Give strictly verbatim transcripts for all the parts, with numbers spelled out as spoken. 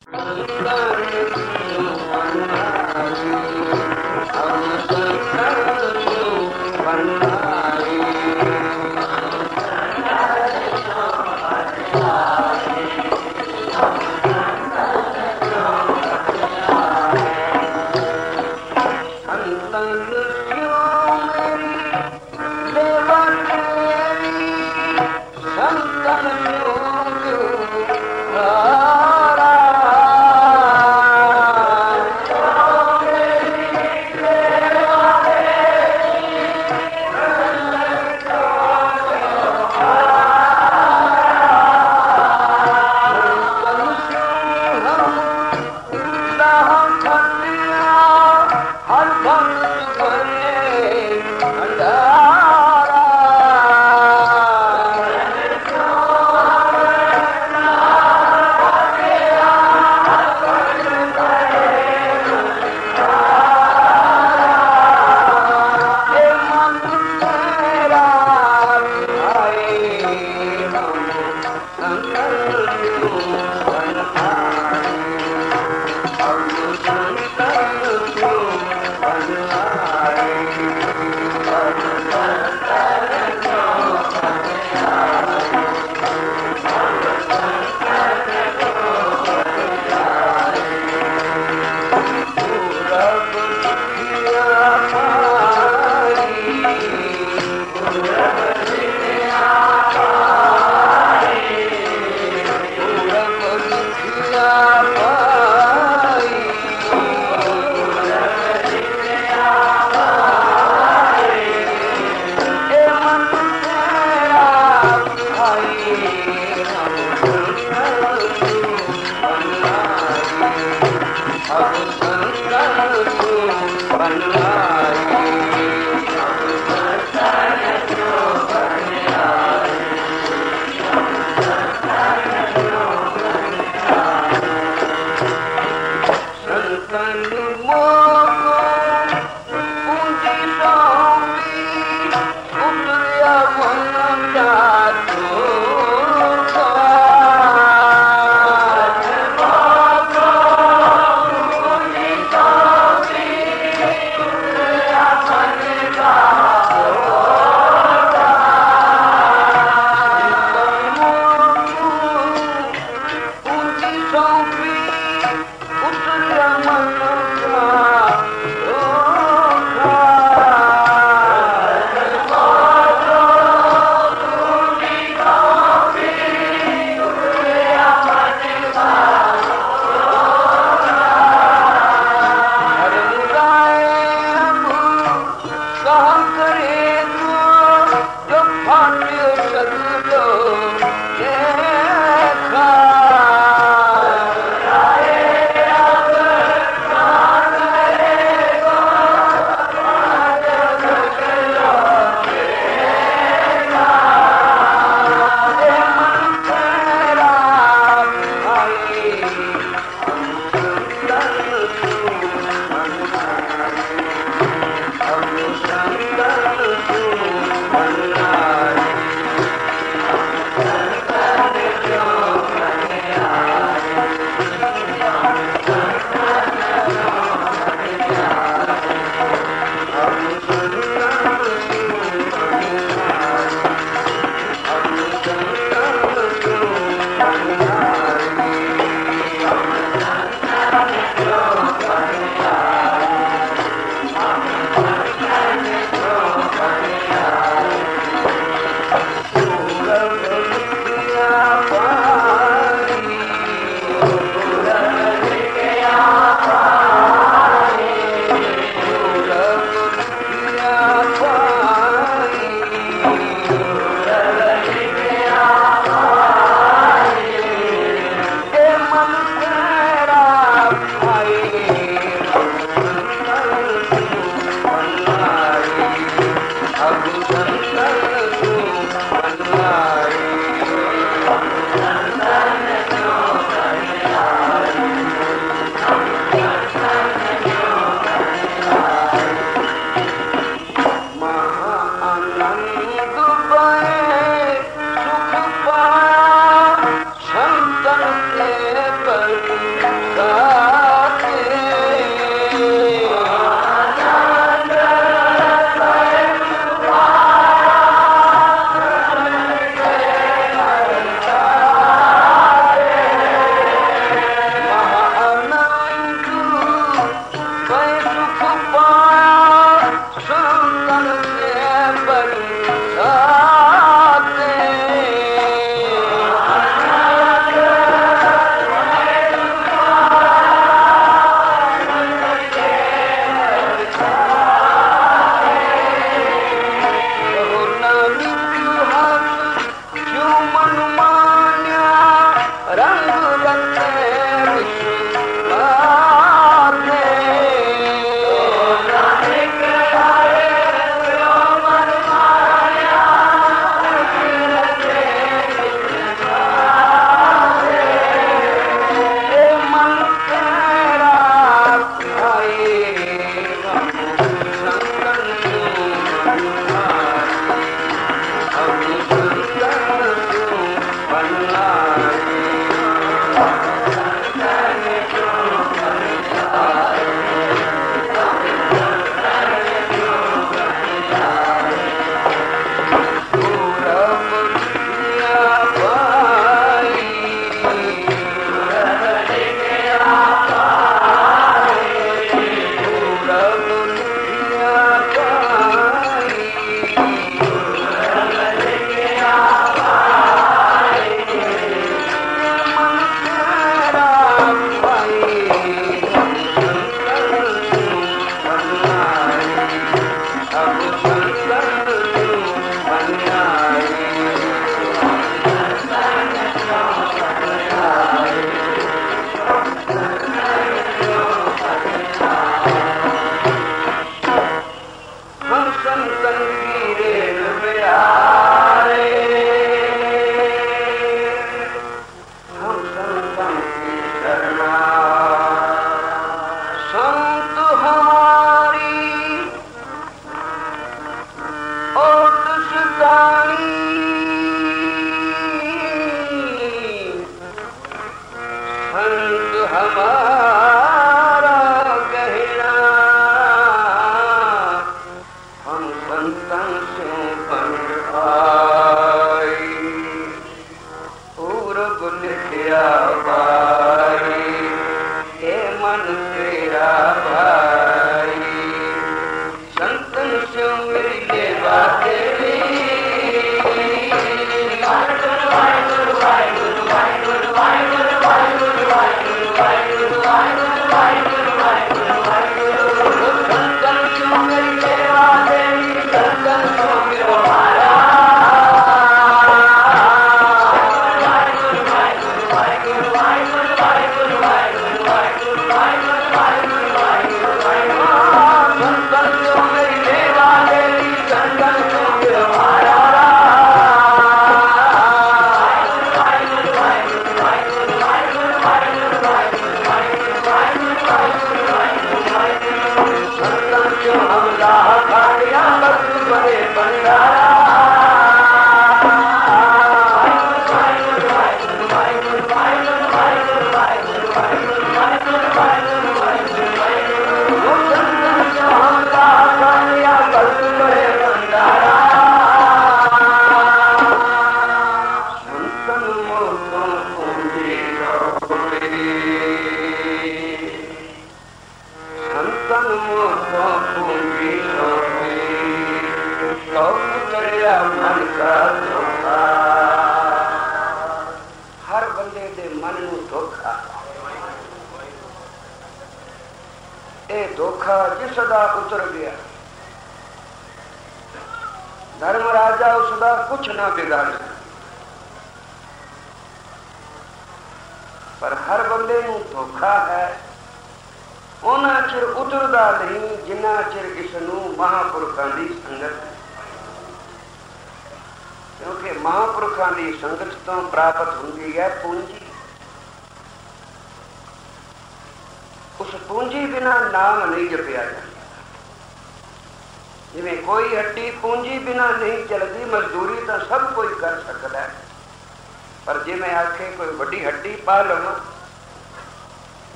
Yeah.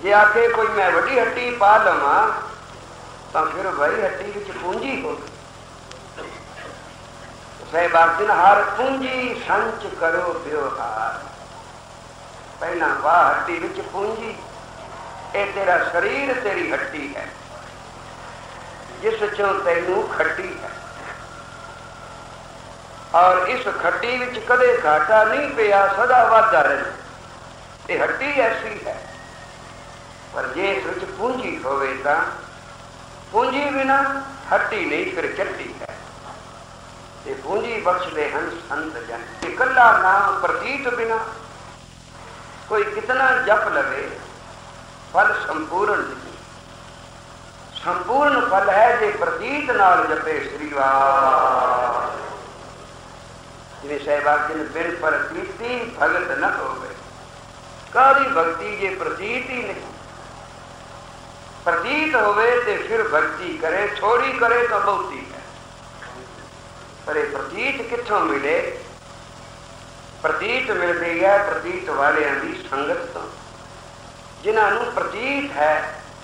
जे आके कोई मैं वड्डी हट्टी पा लवा तो फिर भाई हट्टी विच पूंजी हो। साहिब आखदे ने हर पूंजी संच करो व्यवहार। पहला वाह हट्टी विच पूंजी, ए तेरा शरीर तेरी हट्टी है जिस चों तैनू खट्टी है, और इस खट्टी विच कदे घाटा नहीं पिया, सदा वाधा रहे। ये हट्टी ऐसी है, पर जे इस विच पूंजी होवे तां पूंजी बिना हट्टी नहीं फिर चट्टी है। ये पूंजी बख्शदे हन संत जन। इकल्ला नाम प्रतीत बिना कोई कितना जप लगे फल संपूर्ण नहीं। संपूर्ण फल है जे प्रतीत नाल जपे श्री वाह। जिन्हें सहबाग जिन बिन प्रतीति भगत न होवे। कारी भक्ति जे प्रतीत ही नहीं, प्रतीत होवे ते फिर भक्ति करे, थोड़ी करे तो बहुती है। पर ये प्रतीत किथों मिले? प्रतीत मिलती है प्रतीत वाले की संगत तो। जिन्होंने प्रतीत है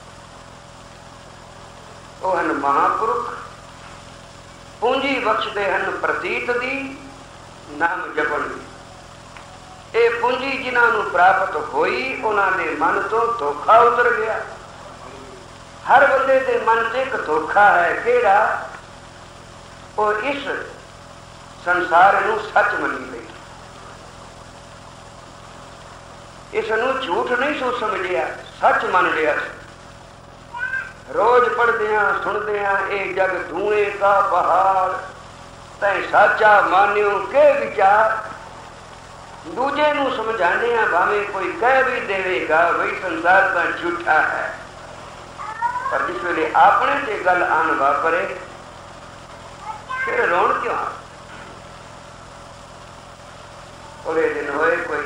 वो हन महापुरुष, पूंजी बख्शते हन प्रतीत दी नाम जपन दी। ये पूंजी जिन्होंने प्राप्त होई उन्होंने मन तो धोखा उतर गया। हर बंदे के मन से एक धोखा है, केड़ा? वो इस संसार नू सच मनी गई, इसनू झूठ नहीं सो समझिया, सच मन लिया। रोज पढ़दिया सुनदिया ये जग धुएं का पहाड़, तै साचा मान्यो के विचार। दूजे नू समझाने भावे कोई कह भी देवेगा वही संसार का झूठा है, पर जिस वेले अपने से गल आन वापरे फिर रोन क्यों? थोड़े दिन होए कोई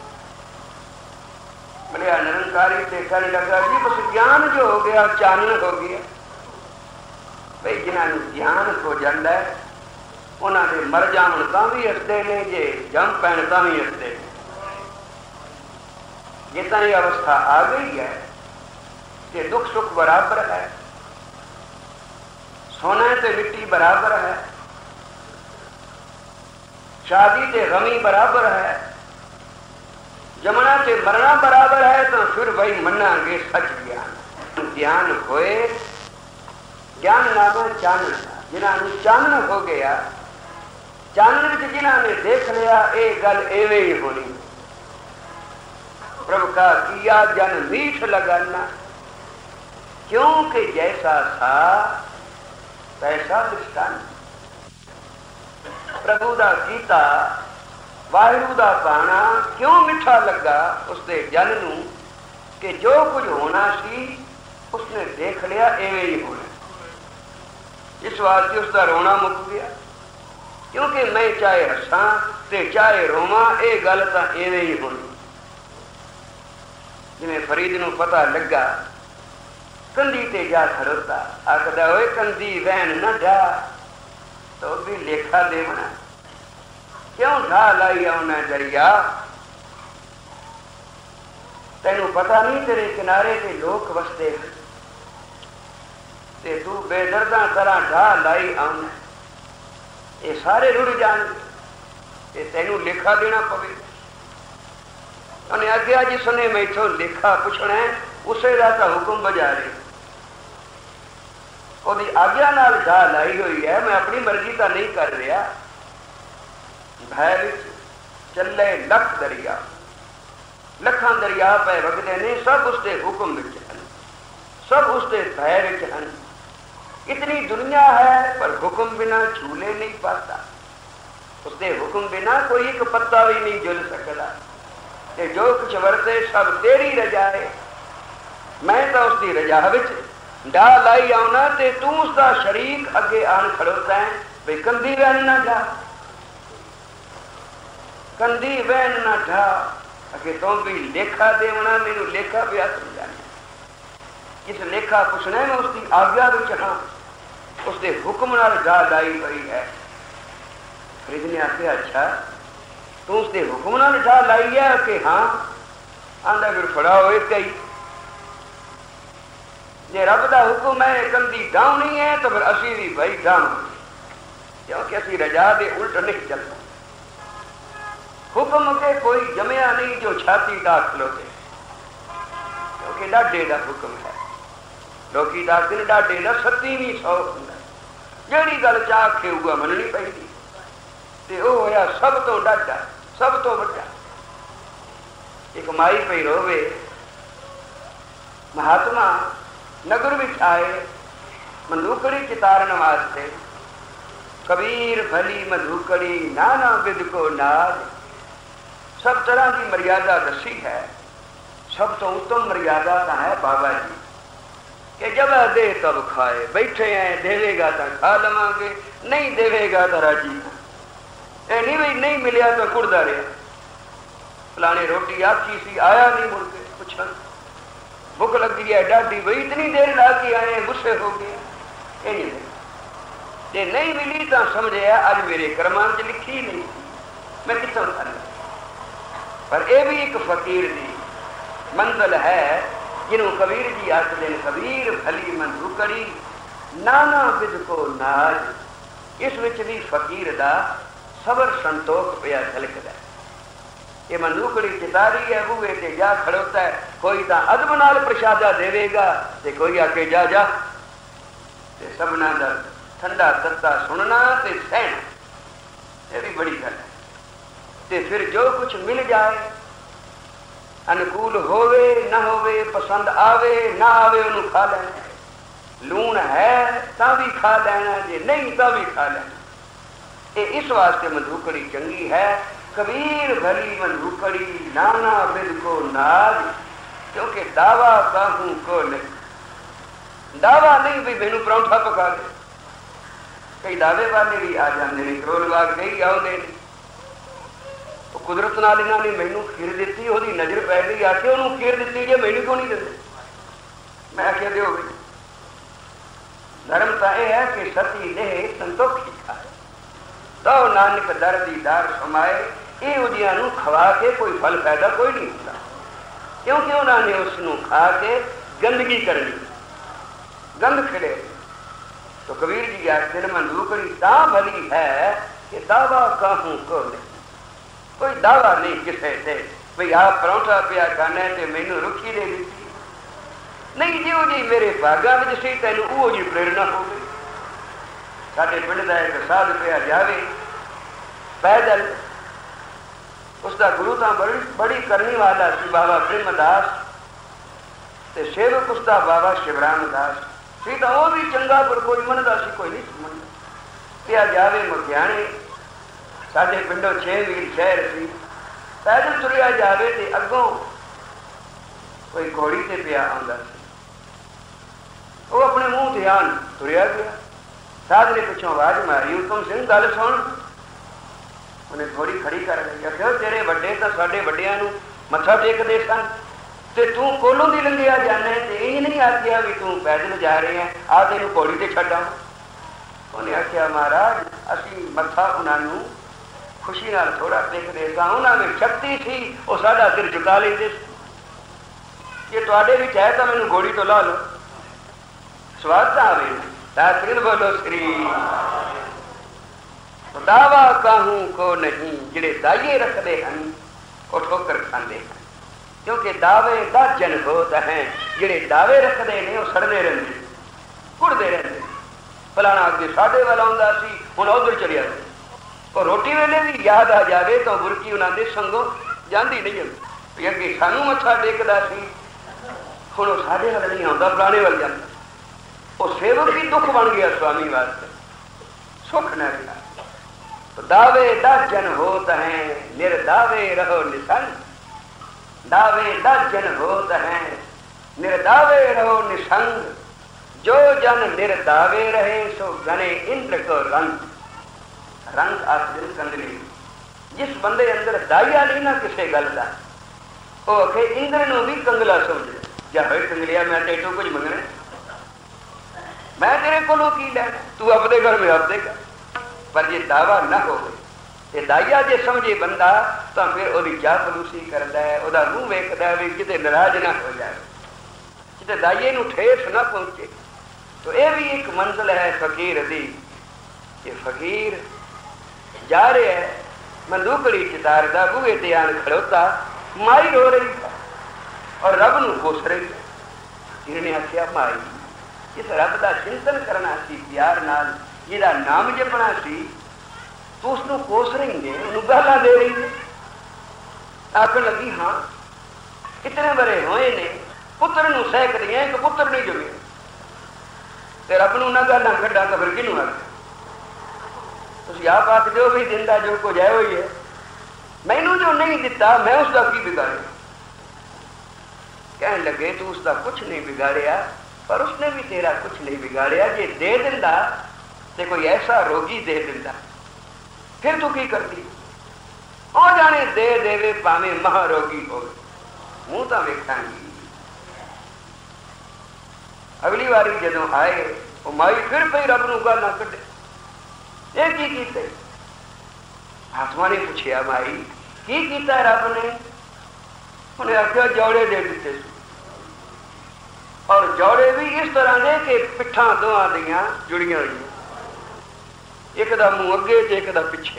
बलिया निरंकारी से कहने लगा जी बस ज्ञान जो हो गया चानन हो गया। भाई जिन्होंने ज्ञान हो जाता है उन्होंने मर जावन तां भी हसते ने, जे जम पैन तां भी हसते ने। जितना ये अवस्था आ गई है कि दुख सुख बराबर है, सोना ते मिट्टी बराबर है, शादी ते गमी बराबर है, जमना से मरना बराबर है, तो फिर भाई मनांगे सच ज्ञान। ज्ञान होए, ज्ञान नाम चानन। जिन्होंने चानन हो गया, चानन में जिन्होंने देख लिया ये गल एवे ही होनी। प्रभु का किया जन मीठ लगाना, क्योंकि जैसा था तैसा दृष्टान। प्रभु दा कीता वाहिगुरू दा पाना क्यों मिठा लगा उसके जन नू कि जो कुछ होना सी उसने देख लिया एवे ही होना। इस वास्ते उसका रोना मुक गया, क्योंकि मैं चाहे हसा ते चाहे रोवा ये गल तो एवे ही होनी। जिवें फरीद नू पता लगा, कंधी ते जा खड़ोता, आखदा ओए कंधी वहन न ढा, तो भी लेखा देवना क्यों ढा लाई आना दरिया। तेनू पता नहीं तेरे किनारे के लोग वसते हैं, ते तू बेदर्दा तरह ढा लाई आना, ये सारे रुड़ जान, ये तेनू लेखा देना पवे। उन्हें आख्या जिसने मैं इथों लेखा पूछना है उसे दा तां हुक्म बजा रहे, ओदी आज्ञा नाल ढा लाई हुई है, मैं अपनी मर्जी तो नहीं कर रहा। भय विच चले लख दरिया, लखां दरिया पे वगदे ने, सब उसके हुक्म विच हन, सब उसके भय विच हन। इतनी दुनिया है पर हुक्म बिना झूले नहीं पाता, उसके हुक्म बिना कोई एक पत्ता भी नहीं झुल सकता। ते जो कुछ वरते सब तेरी रजा है, मैं तो उसकी रजा विच ढा लाई आना, ते तू उसका शरीक अगे आन खड़ोता है भाई कंधी वहन ना ढा, कंधी वहन ना ढा। अगे तो भी लेखा देवना, मेनू लेखा पिया समझाना, जिस लेखा पूछना है मैं उसकी आज्ञा विच हाँ, उसके हुक्म नाल ढा लाई हुई है। फरीद ने आख्या अच्छा तू उसके हुक्म नाल ढा लाई है कि हाँ? आंदा फिर फड़ा होए कई जे रब का हुक्म है कंधी डाउनी है तो फिर असी भी भाई डाउनी, क्योंकि असी रजा दे उल्ट नहीं चलता। हुक्म के कोई जमया नहीं जो छाती दाखिल हो गए, क्योंकि डाडे का हुक्म है। लोग दसते डाडे का सत्तीवीं सौ जी गल चाखे हुआ मननी पी, तो होया सब तो डाडा सब तो बड़ा। एक माई पई रोवे, महात्मा नगर विच आए मंदूकड़ी चितारन वास्ते। कबीर भली मंदूकड़ी नाना विद को नाज, सब तरह की मर्यादा दसी है। सब तो उत्तम मर्यादा का है बाबा जी कि जब दे तब खाए, बैठे हैं देवेगा तो खा लवांगे, नहीं देवेगा तो राजी। ए नहीं भाई नहीं मिलिया तो कुड़दा रहा, फलाने रोटी आखी सी आया नहीं, मुड़ के पूछा भुख लगी है डाढ़ी, भाई इतनी देर ला के आए गुस्से हो गए। जे नहीं मिली तो समझे अज मेरे कर्मां च लिखी नहीं, मैं कितों खाना। पर यह भी एक फकीर की मंजिल है जिन्हों कबीर जी आखते हैं, कबीर भली मंदूकड़ी नाना विद को नाज। इस विच भी फकीर का सबर संतोख पिया झलकदा है। ये मंदूकड़ी चितारी है, बूहे ते जा खड़ोता है, कोई तो अदब नाल प्रसादा देवेगा ते कोई आके जा जा। ते सबना दा ठंडा तत्ता सुनना ते सहना, ये भी बड़ी गल है। ते फिर जो कुछ मिल जाए, अनुकूल होवे ना होवे, पसंद आवे ना आवे, उन्होंने खा लेना। लूण है ता भी खा लेना, जे नहीं ता भी खा लेना। ये इस वास्ते मंदूकड़ी चंगी है। कबीर भली मंदूकड़ी नाना विद को नाज, क्योंकि दावा काहू को नहीं। दावा नहीं भी मैनू परौंठा पका दे, कई दावे वाले भी आ जाते हैं, करोल बाग कई आते हैं। तो कुदरत नाल इन्होंने मैनू खीर दी, वो नजर पै गई, आके उन्होंने खीर दी जे मैनू क्यों नहीं देते। मैं आख्या दो भी धर्म तो यह है कि सती ने संतोखी खाए, तो नानक दर दी दार समाए। यहूदियों को खवा के कोई फल फायदा कोई नहीं होता, क्योंकि उन्होंने उसनों खा के गंदगी करनी, गंद खिले। तो कबीर जी आखिर मंदूकड़ी ता भली है कि दावा काहू को नहीं। कोई दावा नहीं किसे से भाई आप परौंठा पिया खाना है तो मैनू रुखी दे दी नहीं, जो जी मेरे भागा में सी तेन वो जी प्रेरणा हो गई। साढ़े पिंड का एक साध पिया जावे पैदल, उसका गुरु तो बड़ी बड़ी करने वाला सी बाबा प्रेमदास, ते सेवक उसका बाबा शिवराम दास सी, तो वो भी चंगा पर कोई मनदा सी कोई नहीं समझदा। पिया जावे मखियाणे, साढ़े पिंडों छे मील शहर सी, पैदल तुरिया जावे ते अगों कोई घोड़ी ते पिया आंदा सी। वो अपने मुंह ध्यान तुरिया गया, साध ने पिछों आवाज मारी, हुकम सिंह गल सुन। उन्हें घोड़ी खड़ी कर ली, आखिया तेरे वड्डे तो साडे वड्डियां नूं मत्था टेकदे सन, ते तू कोलों दी लंघिया जाना है, ते इंज नहीं आखिया भी तू पैदल जा रहे हैं, आ तेनू घोड़ी ते छड्डां। उन्हें आखिया महाराज असी मत्था उन्होंने खुशी नाल थोड़ा टेकदे सां, उन्होंने शक्ति सी वो साडा सिर झुका लेंदे। जे तुहाडे विच है तो मैनू घोड़ी तो ला लो, स्वाद आवे। ताकरीन बोलो श्री। तो दावा काहू को नहीं, जिहड़े दाइए रखते हैं वो ठोकर खाते हैं, क्योंकि दावे दाजन होत हैं। जिहड़े दावे रखते हैं वो सड़ते रहते, कुड़ते रहते। फलाना अगे साढ़े वाला आउंदा सी, हुण उधर चलिया गया। और रोटी वेले भी याद आ जाए तो बुरकी उन्होंने संगों जाती नहीं है, अगे सानू मत्था टेकदा सी, हुण वो साढ़े वाल नहीं आउंदा, फलाने वाल जाता। वो सेवक भी दुख बन गया स्वामी वास्ते, सुख न गया। तो दावे दाजन होत हैं, निर्दावे रहो निसंग। दावे दाजन होत हैं, निर्दावे रहो निसंग। जो जन निर्दावे रहे सो गने इंद्र को रंग। रंग आखिर कंगली, जिस बंदे अंदर दाइया नहीं ना किसी गल का, वो आखे इंद्र नूं भी कंगला समझे। जा होए कंगलिया मैं तेटू कुछ मंगना, मैं तेरे को की लैना, तू अपने घर में आप देगा। पर जे दावा न हो ते दाइया जे समझे बंदा तो फिर वो चापलूसी करता है, वह मुँह वेखता है भी किते नाराज ना हो जाए। ते दाइए नूं ठेस ना पहुंचे। तो यह भी एक मंजिल है फकीर दी कि फकीर जा रहा है मंदूकड़ी चितार का बूहे ते आन खड़ोता, माई रो रही और रब नूं कोस रही। इन्हें आख्या माई इस रब का चिंतन करना सी प्यार नाल, जिहदा नाम जपना सी, तो उसनूं कोस रही ने, उन्होंने गालां दे रही है। आखन लगी हाँ कितने बड़े होए ने पुत्र नूं सहक दियां, एक पुत्र नहीं जुगे ते रब नूं ना गालां कड्डां तां फिर किहनूं आखां? तुसीं आप आखदे हो भी दिंदा जो कुछ है वही है, मैनूं जो नहीं दिता मैं उसका की बिगाड़िया? कहने लगे तू उसका कुछ नहीं बिगाड़िया, पर उसने भी तेरा कुछ नहीं बिगाड़िया। जे दे दिंदा ते कोई ऐसा रोगी दे दिंदा फिर तू की करती? ओ जाने दे देवे भावें महारोगी हो, मुंह तो वेखांगी। अगली बारी जदों आए वो माई फिर पई रब नूं गालां कढे, ये की कीते? आत्मा ने पूछया माई की कीता रब ने? उन्हें आख्या जौड़े दे दिते, और जौड़े भी इस तरह दे कि पिठा दोवां दियां जुड़ियां हुई, एक दा मुंह अगे ते एक दा पिछे।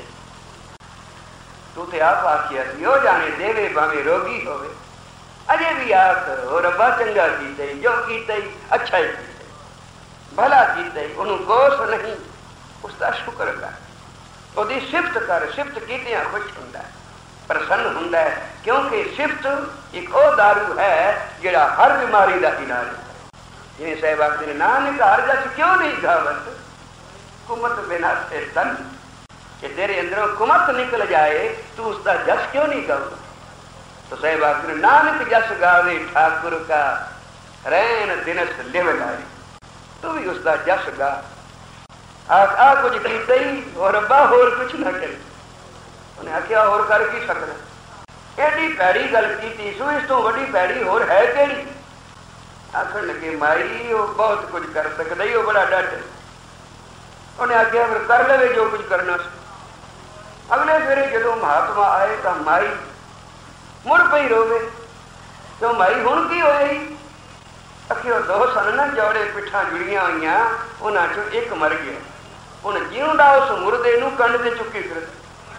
तू तो आप आखिया सी ओ जाने देवे भावें रोगी होवे, अजे भी आख हो रब्बा चंगा कीते, जो कीते अच्छा ही कीते, भला कीते, उन्होंने कोस नहीं, उसका शुक्र कर, उसकी सिफत कर। सिफत कीतियां खुश हुंदा है, प्रसन्न हुंदा है, क्योंकि सिफत एक ओ दारू है जिहड़ा हर बीमारी का इलाज है। जिन्हें साहब आखते नानक हर जस क्यों नहीं गावत, कुमत बिना से तन, कि तेरे अंदरों कुमत निकल जाए तू उसका जस क्यों नहीं गाऊगा? तो साहब आखते नानक जस गावे ठाकुर का, रैन दिनस लिव लाए, तू भी उसका जस गा। आ, आ कुछ कीता ही और रब्बा होर कुछ ना करे। उन्हें आख्या होर कर की सकदा? एडी पैड़ी गल की सू, इस तो वड्डी पैड़ी होर है केड़ी? आखन लगे माई वो बहुत कुछ कर सकता ही, वो बड़ा डट। उन्हें आख्या फिर कर ले जो कुछ करना। अगले फेरे जो महात्मा आए तो माई मुड़ पई रोवे, तो माई हुण की होई? आखियो दो सन ना जौड़े पिठा जुड़ियां हुई, उन्हां चों एक मर गया, हुण जिउंदा उस मुर्दे नूं कंड ते चुकी फिर,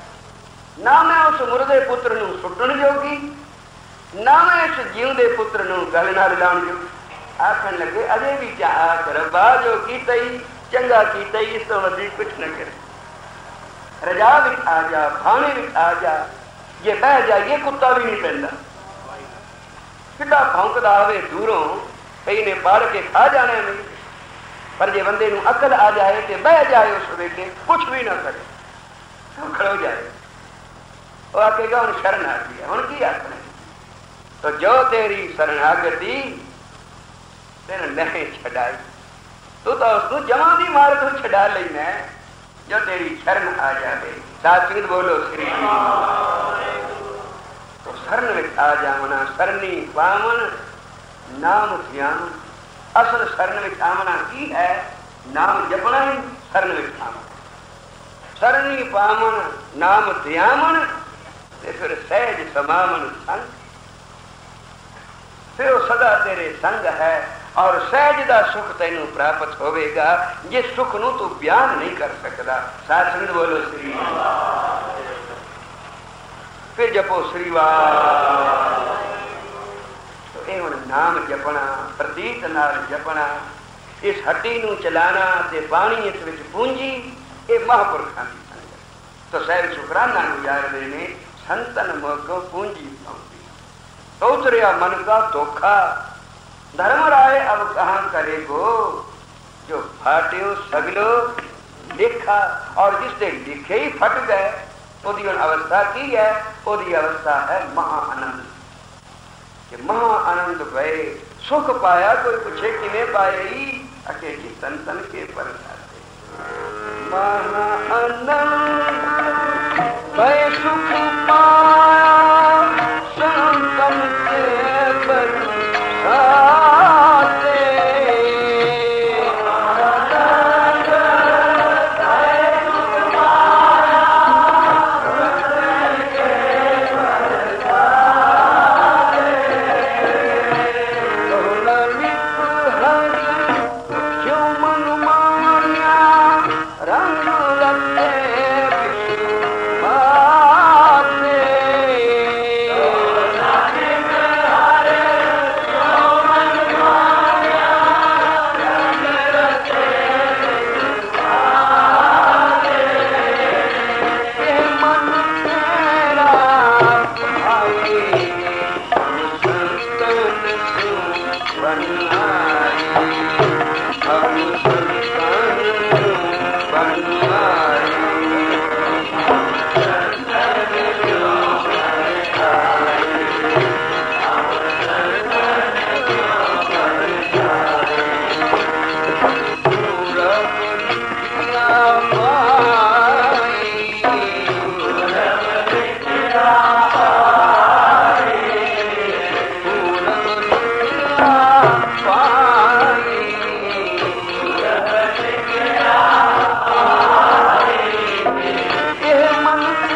ना मैं उस मुर्दे पुत्र नूं सुट्टण जोगी, ना मैं इस जिउंदे पुत्र नूं गल नाल लाउण जोगी। आखन लगे अजे भी क्या आख रब्बा जो कीता ही चंगा कीता ही, इस तो वधिक कुछ न करे। रजा विच आ जा, भाने विच आ जा, जे बह जाइए कुत्ता भी नहीं पैंदा, किड्डा भौंकदा आवे दूरों, कई ने पाड़ के खा जाने में, पर जे बंदे नूं अकल आ जाए तो बह जाए उस वेले कुछ भी ना करे, तो खड़ो जाए, वो आखेगा हुण शरण आ गई है, हुण की आखना? तो जो तेरी शरणागति तेने नहीं छड़ाई, तू तो उसको जमा दी मार तो छड़ा लेना है, जो तेरी शरण आ जाए। साचिंद बोलो श्री, तो शरण में आ जावना, शरणी पावन नाम ध्यान। असल शरण में आमना की है, नाम जपना ही शरण में आमना। शरणी पावन नाम ध्यान, फिर सहज समावन संग, फिर वो सदा तेरे संग है, और सहज का सुख तेनू प्राप्त होवेगा, जिस सुख नू तू बयान नहीं कर सकता। साथ बोलो श्री, फिर जपो श्रीवास। तो ये हुण नाम जपना, प्रतीत नाल जपना, इस हट्टी नू चलाना ते पानी इस विच पूंजी, ये महापुरखां दी संगत। तो साहिब शुकराना गुजारदे ने, संतन मोगो पूंजी पाउंदी, तो उतरिया मन का धोखा, धर्म राय अब कहाँ करेगो, जो फाट्यो सगलो लिखा, और जिससे लिखे ही फट गए, ओदी अवस्था की है? ओदी अवस्था है महा आनंद, कि महा आनंद भय सुख पाया। कोई पूछे किमें पाए ही, अकेली तन तन के पर महा आनंद भय सुख पाया, संतन के पर Lord, मन